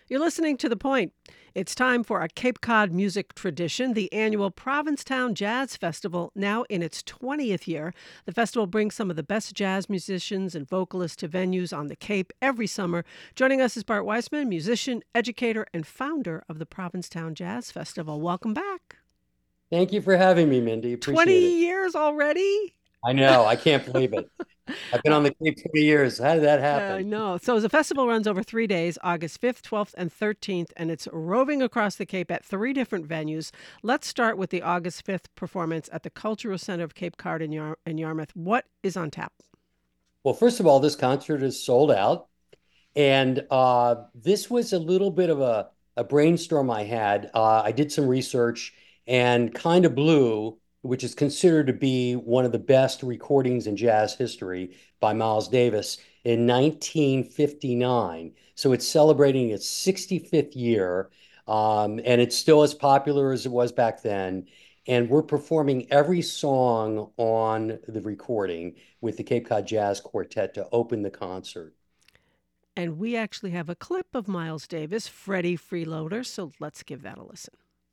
You're listening to The Point. It's time for a Cape Cod music tradition, the annual Provincetown Jazz Festival, now in its 20th year. The festival brings some of the best jazz musicians and vocalists to venues on the Cape every summer. Joining us is Bart Weissman, musician, educator, and founder of the Provincetown Jazz Festival. Welcome back. Thank you for having me, Mindy. Appreciate 20 it. years already? I know. I can't believe it. I've been on the Cape 20 years. How did that I happen? know. So the festival runs over 3 days, August 5th, 12th, and 13th, and it's roving across the Cape at three different venues. Let's start with the August 5th performance at the Cultural Center of Cape Cod in Yarmouth. What is on tap? Well, first of all, this concert is sold out. And this was a little bit of a brainstorm I had. I did some research and Kind of Blue, which is considered to be one of the best recordings in jazz history by Miles Davis in 1959. So it's celebrating its 65th year, and it's still as popular as it was back then. And we're performing every song on the recording with the Cape Cod Jazz Quartet to open the concert. And we actually have a clip of Miles Davis, Freddie Freeloader, so let's give that a listen.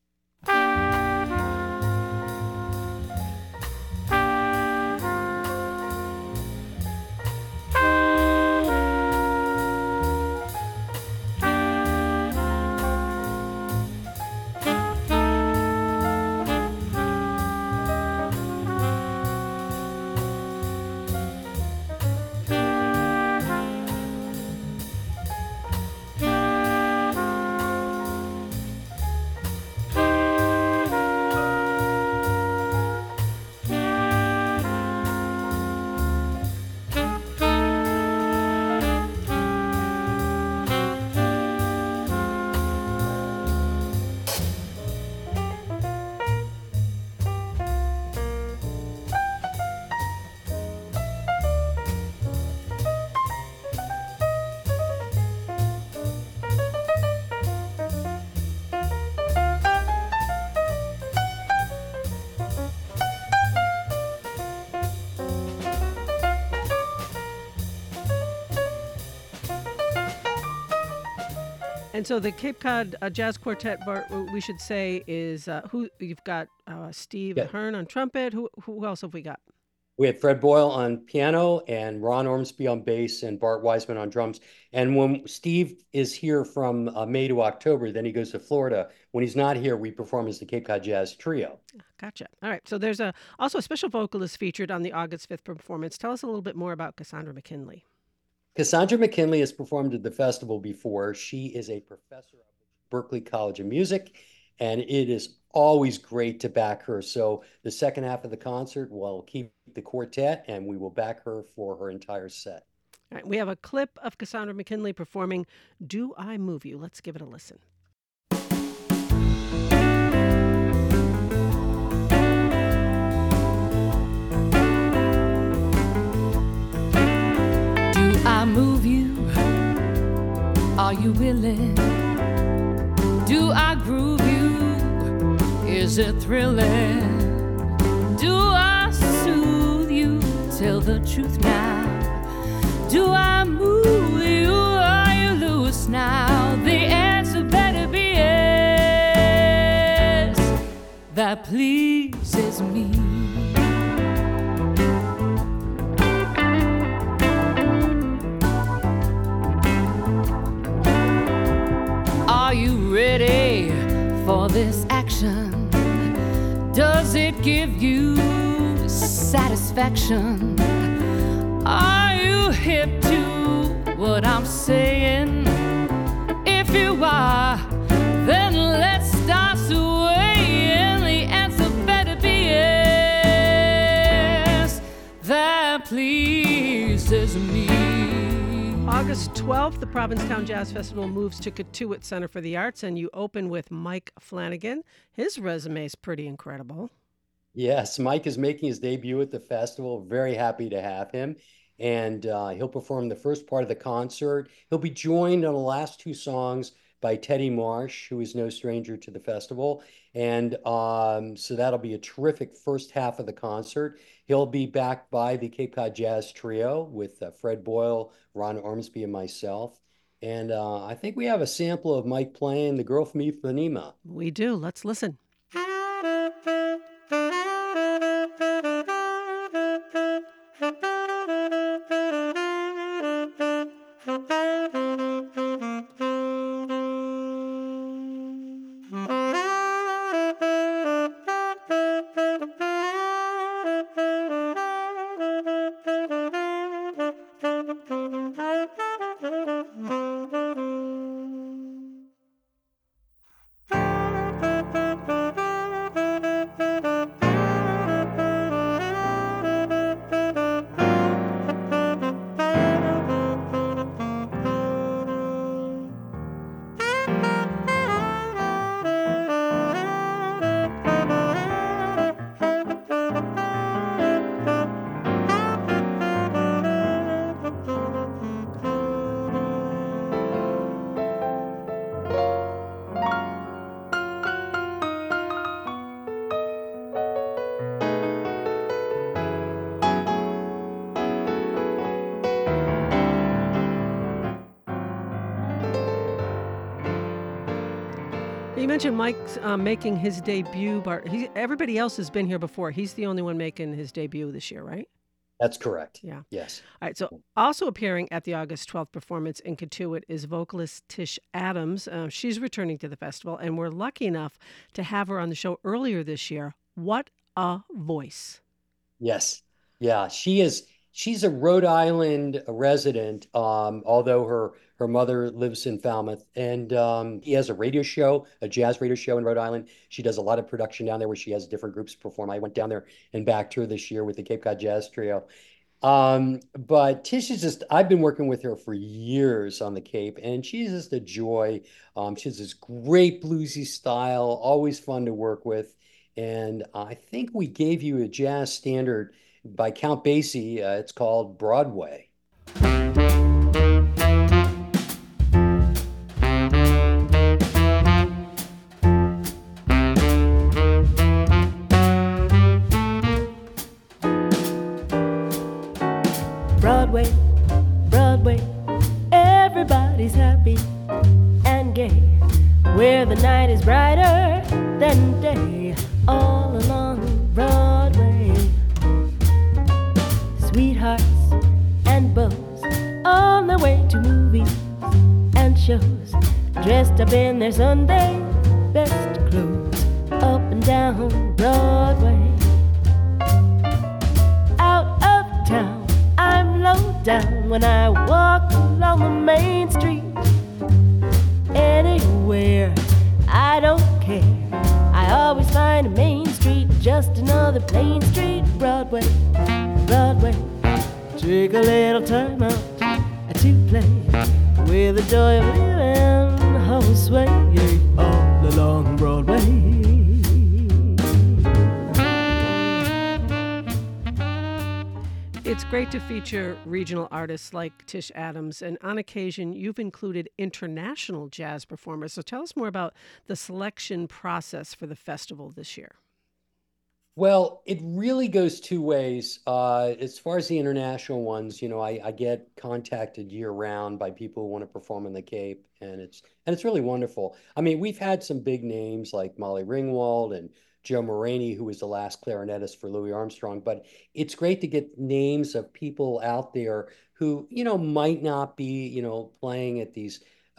And so the Cape Cod Jazz Quartet, Bart, we should say, is who you've got Steve Yeah. Ahern on trumpet. Who else have we got? We had Fred Boyle on piano and Ron Ormsby on bass and Bart Wiseman on drums. And when Steve is here from May to October, then he goes to Florida. When he's not here, we perform as the Cape Cod Jazz Trio. Gotcha. All right. So there's also a special vocalist featured on the August 5th performance. Tell us a little bit more about Cassandra McKinley. Cassandra McKinley has performed at the festival before. She is a professor of Berklee College of Music, and it is always great to back her. So the second half of the concert, we'll keep the quartet, and we will back her for her entire set. All right. We have a clip of Cassandra McKinley performing Do I Move You? Let's give it a listen. Do I move you? Are you willing? Do I groove you? Is it thrilling? Do I soothe you? Tell the truth now. Do I move you? Are you loose now? The answer better be yes. That pleases me. Are you ready for this action? Does it give you satisfaction? Are you hip to what I'm saying? If you are, then let's start swaying. The answer better be yes. That pleases me. August 12th, the Provincetown Jazz Festival moves to Cotuit Center for the Arts, and you open with Mike Flanagan. His resume is pretty incredible. Yes, Mike is making his debut at the festival. Very happy to have him. And he'll perform the first part of the concert. He'll be joined on the last two songs by Teddy Marsh, who is no stranger to the festival. And so that'll be a terrific first half of the concert. He'll be backed by the Cape Cod Jazz Trio with Fred Boyle, Ron Ormsby, and myself. And I think we have a sample of Mike playing The Girl from Ipanema. We do. Let's listen. You mentioned Mike's making his debut, but everybody else has been here before. He's the only one making his debut this year, right? That's correct. Yeah. Yes. All right. So, also appearing at the August 12th performance in Katuitt is vocalist Tish Adams. She's returning to the festival, and we're lucky enough to have her on the show earlier this year. What a voice! Yes. Yeah, she is. She's a Rhode Island resident, although her mother lives in Falmouth, and he has a radio show, a jazz radio show in Rhode Island. She does a lot of production down there where she has different groups perform. I went down there and backed her this year with the Cape Cod Jazz Trio. But Tish is just, I've been working with her for years on the Cape, and she's just a joy. She has this great bluesy style, always fun to work with. And I think we gave you a jazz standard by Count Basie. It's called Broadway. Broadway, Broadway, everybody's happy and gay, where the night is brighter than day, all along Broadway. Sweethearts and beaux on their way to movies and shows, dressed up in their Sunday best clothes, up and down Broadway. Out of town, I'm low down when I walk along the main street. Anywhere, I don't care, I always find a main street, just another plain street. Broadway, Broadway, take a little time out to play with the joy of living, Josue, all along Broadway. It's great to feature regional artists like Tish Adams, and on occasion, you've included international jazz performers. So tell us more about the selection process for the festival this year. Well, it really goes two ways. As far as the international ones, I get contacted year round by people who want to perform in the Cape, and it's really wonderful. I mean, we've had some big names like Molly Ringwald and Joe Moraney, who was the last clarinetist for Louis Armstrong, but it's great to get names of people out there who, might not be, playing at these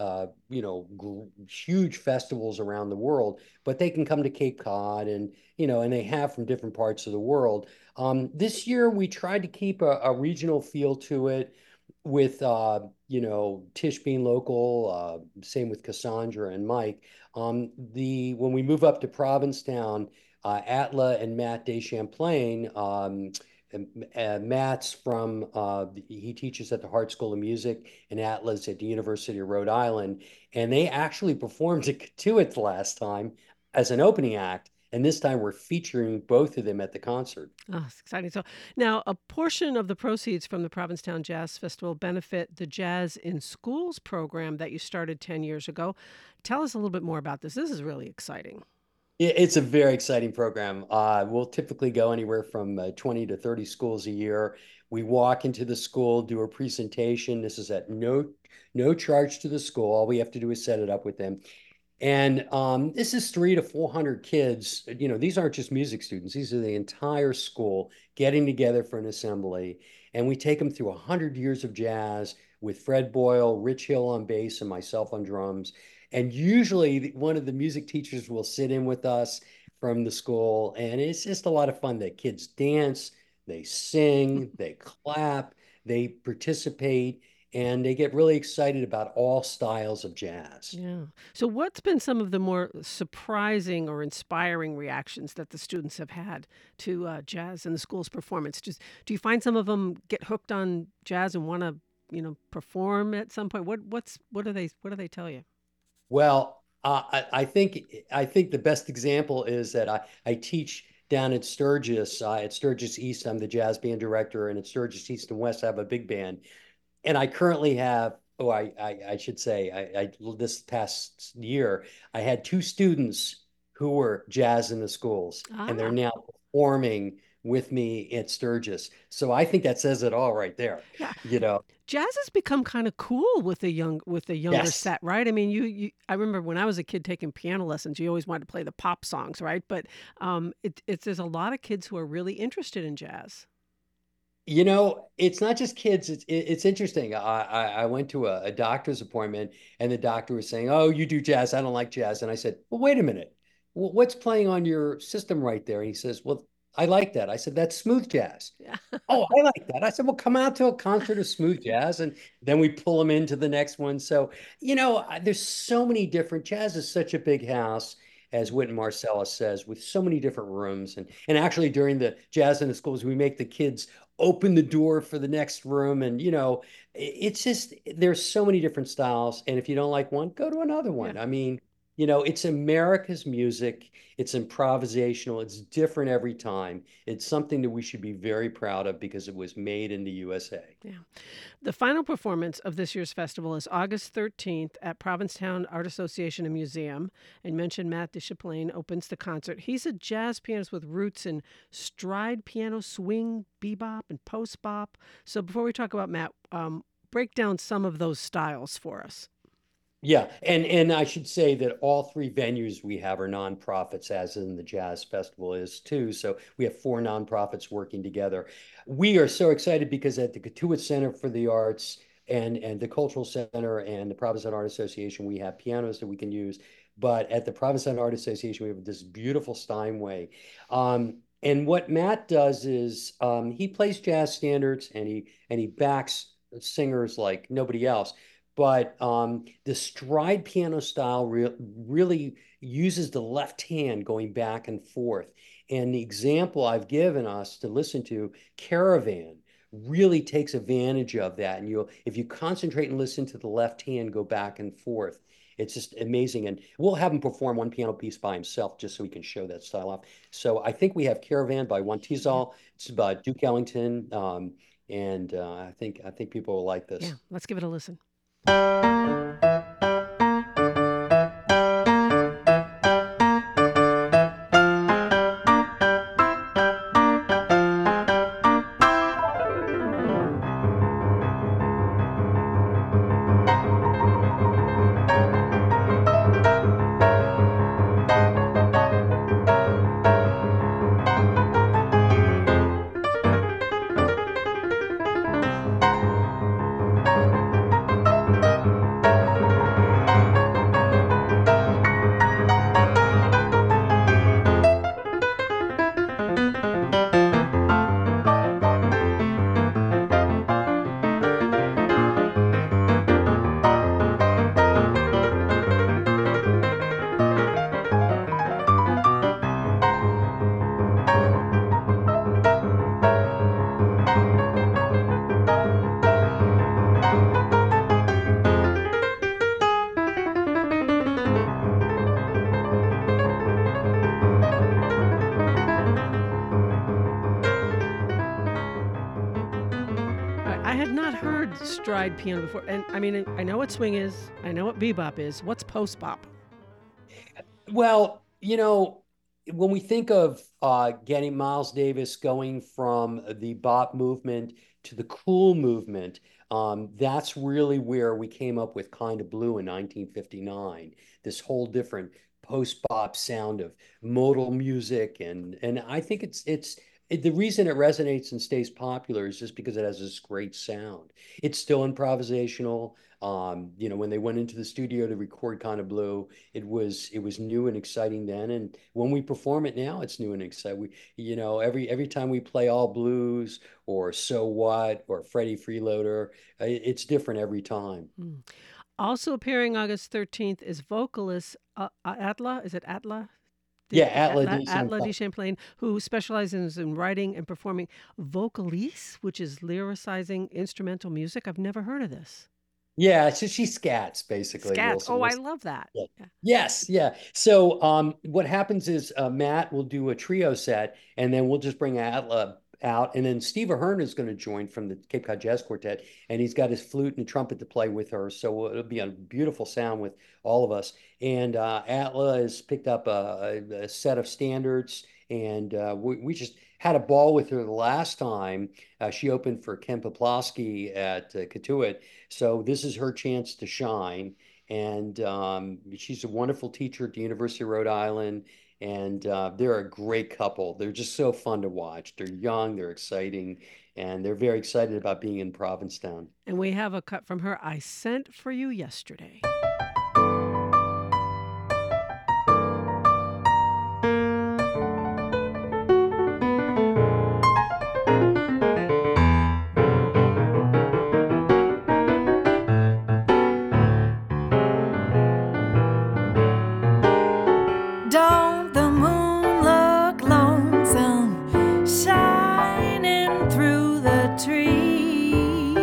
huge festivals around the world, but they can come to Cape Cod and they have from different parts of the world. This year we tried to keep a regional feel to it with, Tish being local, same with Cassandra and Mike. When we move up to Provincetown, Atla and Matt Deschamplain, Matt's from, he teaches at the Hart School of Music, and Atlas at the University of Rhode Island. And they actually performed at Katuitt last time as an opening act. And this time we're featuring both of them at the concert. Oh, it's exciting. So now a portion of the proceeds from the Provincetown Jazz Festival benefit the Jazz in Schools program that you started 10 years ago. Tell us a little bit more about this. This is really exciting. It's a very exciting program. We'll typically go anywhere from 20 to 30 schools a year. We walk into the school, do a presentation. This is at no charge to the school. All we have to do is set it up with them. And this is 300 to 400 kids. You know, these aren't just music students. These are the entire school getting together for an assembly. And we take them through 100 years of jazz with Fred Boyle, Rich Hill on bass, and myself on drums. And usually one of the music teachers will sit in with us from the school. And it's just a lot of fun. The kids dance, they sing, they clap, they participate, and they get really excited about all styles of jazz. Yeah. So, what's been some of the more surprising or inspiring reactions that the students have had to jazz and the school's performance? Just do you find some of them get hooked on jazz and want to, perform at some point? What do they tell you? Well, I think the best example is that I teach down at Sturgis East. I'm the jazz band director, and at Sturgis East and West, I have a big band. And I currently have, oh, I should say, this past year, I had two students who were jazz in the schools, and they're Ah, now performing with me at Sturgis. So I think that says it all right there. yeah. You know, Jazz has become kind of cool with the younger yes. set, right? I mean, I remember when I was a kid taking piano lessons, you always wanted to play the pop songs, right? But there's a lot of kids who are really interested in jazz. You know, it's not just kids. It's interesting. I went to a doctor's appointment, and the doctor was saying, "Oh, you do jazz. I don't like jazz." And I said, "Well, wait a minute. What's playing on your system right there?" And he says, "Well, I like that." I said, "That's smooth jazz." Yeah. Oh, I like that. I said, "Well, come out to a concert of smooth jazz," and then we pull them into the next one. So, there's so many different. Jazz is such a big house, as Wynton Marsalis says, with so many different rooms. And actually, during the jazz in the schools, we make the kids open the door for the next room. And it's just there's so many different styles. And if you don't like one, go to another Yeah. one. I mean, it's America's music. It's improvisational. It's different every time. It's something that we should be very proud of because it was made in the USA. Yeah. The final performance of this year's festival is August 13th at Provincetown Art Association and Museum. And mentioned Matt Deschaplain opens the concert. He's a jazz pianist with roots in stride piano, swing, bebop, and post bop. So before we talk about Matt, break down some of those styles for us. Yeah, and I should say that all three venues we have are nonprofits, as in the Jazz Festival is too. So we have four nonprofits working together. We are so excited because at the Katuitt Center for the Arts and the Cultural Center and the Provincetown Art Association, we have pianos that we can use. But at the Provincetown Art Association, we have this beautiful Steinway. And what Matt does is he plays jazz standards and he backs singers like nobody else. But the stride piano style really uses the left hand going back and forth. And the example I've given us to listen to, Caravan, really takes advantage of that. And if you concentrate and listen to the left hand go back and forth, it's just amazing. And we'll have him perform one piano piece by himself just so he can show that style off. So I think we have Caravan by Juan Yeah. Tizal. It's by Duke Ellington. And I think people will like Yeah. this. Let's give it a listen. I had not heard stride piano before. And I mean, I know what swing is, I know what bebop is. What's post bop? Well, when we think of getting Miles Davis going from the bop movement to the cool movement, that's really where we came up with Kind of Blue in 1959. This whole different post-bop sound of modal music, and I think the reason it resonates and stays popular is just because it has this great sound. It's still improvisational. When they went into the studio to record Kind of Blue, it was new and exciting then, and when we perform it now, it's new and exciting. Every time we play All Blues or So What or Freddie Freeloader, it's different every time. Mm. Also appearing August 13th is vocalist Atla. Is it Atla? Yeah, Atla D. Atla de Champlain, who specializes in writing and performing vocalese, which is lyricizing instrumental music. I've never heard of this. Yeah, so she scats basically. Scats. Oh, I Wilson. love that. Yeah. Yeah. Yes, yeah. So what happens is Matt will do a trio set, and then we'll just bring Atla out, and then Steve Ahern is going to join from the Cape Cod Jazz Quartet, and he's got his flute and trumpet to play with her. So it'll be a beautiful sound with all of us. And Atla has picked up a set of standards, and we just had a ball with her the last time. She opened for Ken Poplawski at Katuitt. So this is her chance to shine. And she's a wonderful teacher at the University of Rhode Island. And they're a great couple. They're just so fun to watch. They're young, they're exciting, and they're very excited about being in Provincetown. And we have a cut from her, I Sent for You Yesterday. Don't the moon look lonesome, shining through the trees?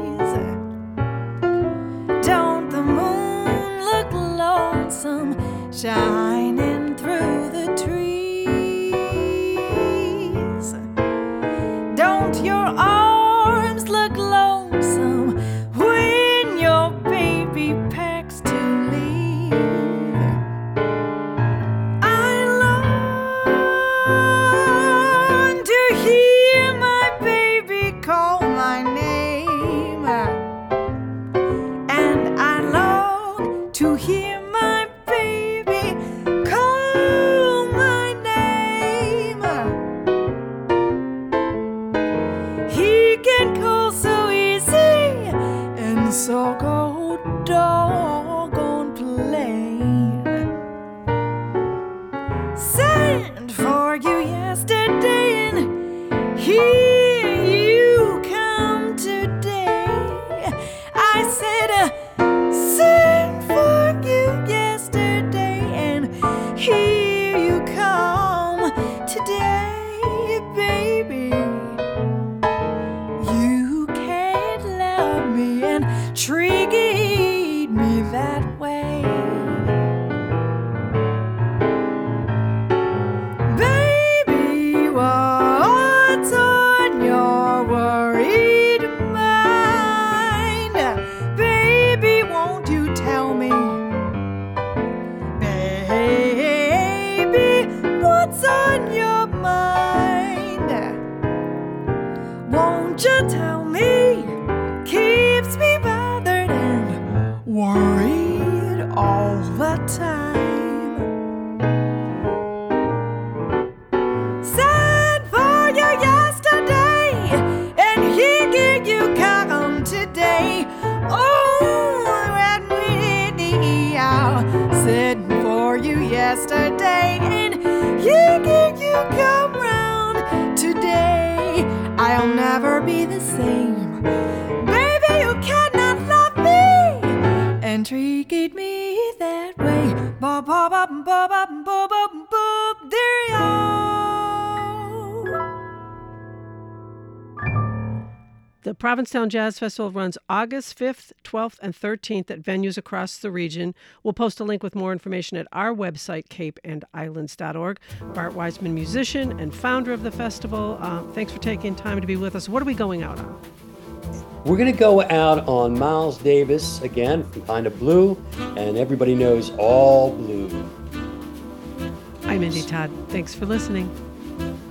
Don't the moon look lonesome, shining through the trees? Don't your arms look lonesome when your baby packs to leave? I long to hear my baby call my name, and I long to hear my baby call my name. He can call so easy and so go doggone plain. Sent for you yesterday, and here you come today. I said, sent for you yesterday, and here you come today, baby. You can't love me and treat me that way. Baby, what's on your worried mind? Baby, won't you tell me? Baby, what's on your mind? Won't you tell me? Keeps me bothered and worried all the time. Sent for you yesterday, and here you come today. Oh, and we are sent for you yesterday, and here you come round today. I'll never be the same. Baby, you cannot love me and treat me that way. Ba ba ba ba ba ba ba ba. There you are. The Provincetown Jazz Festival runs August 5th, 12th, and 13th at venues across the region. We'll post a link with more information at our website, capeandislands.org. Bart Wiseman, musician and founder of the festival, thanks for taking time to be with us. What are we going out on? We're going to go out on Miles Davis again from Kind of Blue, and everybody knows All Blue. I I'm Mindy Todd. Thanks for listening.